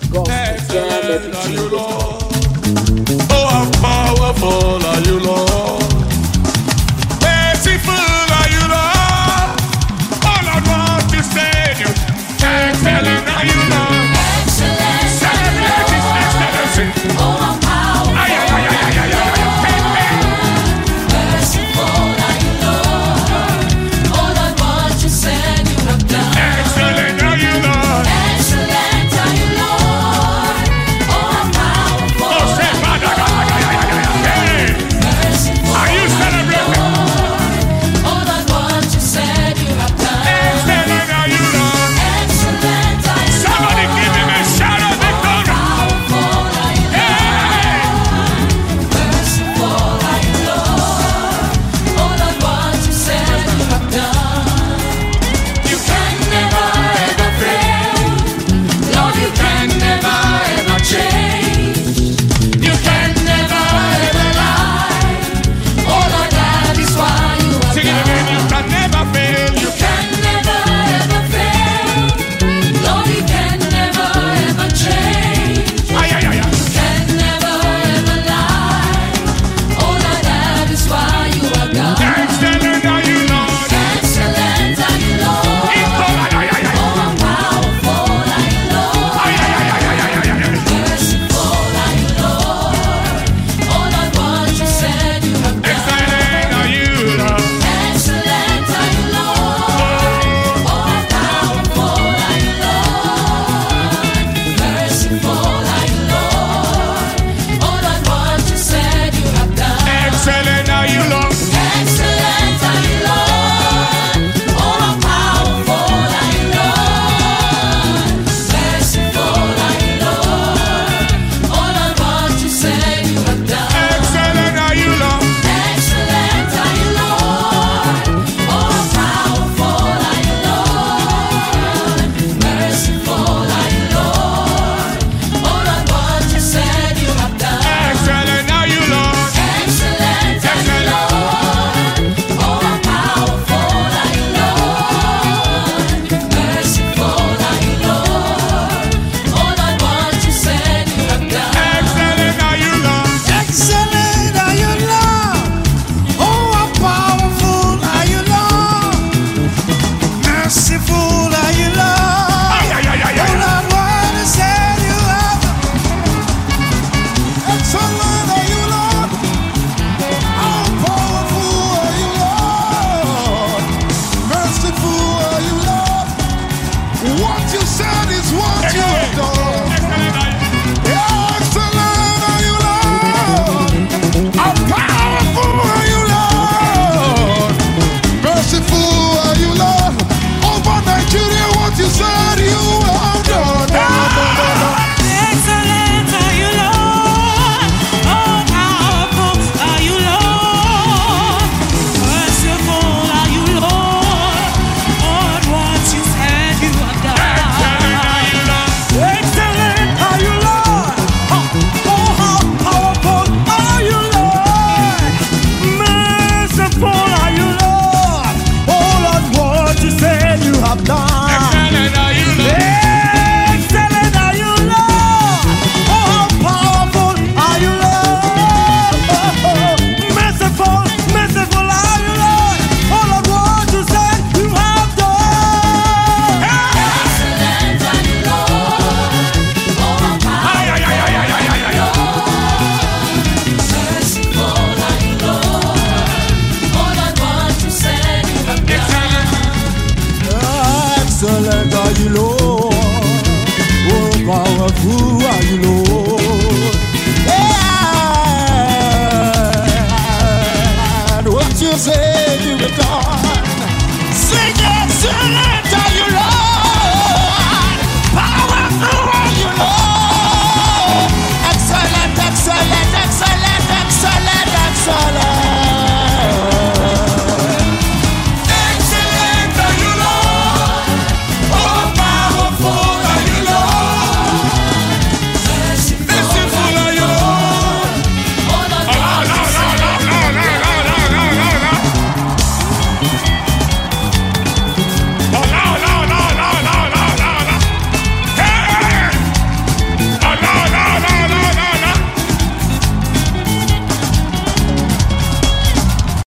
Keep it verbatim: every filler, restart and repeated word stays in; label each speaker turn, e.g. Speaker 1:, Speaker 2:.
Speaker 1: Excellent are you, Lord.
Speaker 2: Oh, how powerful are you, Lord. Merciful are you, Lord. All I want to say to you, excellent are you, Lord.
Speaker 3: Excellent.
Speaker 2: Celebrate His excellency.
Speaker 3: Oh, how powerful.
Speaker 2: Ay, ay, ay, ay, ay, ay, ay, ay.
Speaker 3: Merciful are you, Lord. All I want you said you have done.
Speaker 2: Excellent are you, Lord.
Speaker 3: Excellent are you, Lord. Oh, how powerful.
Speaker 2: Oh, say, Father, ay, ay, ay, ay, ay, ay. Hey.
Speaker 3: Merciful
Speaker 2: Are you celebrating?
Speaker 3: Lord. All I want you said you have done.
Speaker 2: Excellent are you, Lord.
Speaker 3: Excellent are you,
Speaker 2: Somebody
Speaker 3: Lord.
Speaker 2: give him a shout of victory.
Speaker 3: Powerful are you,
Speaker 2: Hey.
Speaker 3: merciful are you, Lord. All I want you said you have done. You can never ever fail. Lord, you can never ever change. You can never ever lie. Oh Lord, that is why you have
Speaker 2: Sing it again. You
Speaker 3: done.
Speaker 2: can never fail. You
Speaker 3: You can never ever fail. Lord, you can never ever change.
Speaker 2: ay, ay, ay, ay.
Speaker 3: You can never ever lie. Oh Lord, that is why you are God.
Speaker 2: Excellent are you, Lord.
Speaker 3: Excellent are you, Lord.
Speaker 2: Ay, ay, ay, ay.
Speaker 3: Oh, powerful are you, Lord.
Speaker 2: Ay, ay, ay, ay, ay, ay, ay, ay.
Speaker 3: Merciful are you, Lord. All I want you said you have done.
Speaker 2: Excellent are you, Lord.
Speaker 3: Excellent are you, Lord. Oh, powerful are you, Lord. Merciful are you, Lord. All I want you said you have done.
Speaker 2: Excellent are you, Lord.
Speaker 3: Excellent are you, Lord. Oh, powerful are you, Lord. Merciful are you, Lord. All I want you said you have done.
Speaker 2: Excellent are you, Lord.
Speaker 3: Excellent are you, Lord. Oh, powerful are you, Lord. Merciful are you, Lord. All I want you said you have done.
Speaker 2: Excellent are you, Lord.
Speaker 3: Excellent are you, Lord. Oh, powerful are you, Lord. Merciful are you, Lord. All I want you said you have done.
Speaker 2: Excellent are you, Lord.
Speaker 4: Excellent are you, Lord. Oh, how powerful are you, Lord. Merciful are you, Lord.
Speaker 2: Ay, ay, ay, ay,
Speaker 4: Oh,
Speaker 2: ay.
Speaker 4: Lord, what is said you have. Excellent are you, Lord. How powerful are you, Lord. Merciful are you, Lord. What you said is what you have done.
Speaker 2: Excellent are you.
Speaker 4: Excellent are you, Lord. How powerful are you, Lord. Merciful are you, Lord. Over Nigeria, what you said you have done.
Speaker 5: Excellent are you, Lord. Oh, powerful are you, Lord. Merciful are you, Lord. Lord, what you said you have done.
Speaker 2: Excellent are you, Lord.
Speaker 4: Excellent are you, Lord. Oh, oh, how powerful are you, Lord. Merciful are you, Lord. Oh, Lord, what you said you have done.
Speaker 2: Excellent are you, Lord.
Speaker 4: Excellent are you, Lord. Oh, how powerful are you, Lord. Oh, oh, merciful, merciful are you, Lord. Oh, Lord, what you said you have done.
Speaker 3: Excellent are you, Lord. Oh,
Speaker 2: Ay, ay, ay, ay, ay, ay, ay, ay.
Speaker 3: merciful are you, Lord. All I want you said you have done.
Speaker 4: Excellent are you, Lord. Oh, powerful are you, Lord.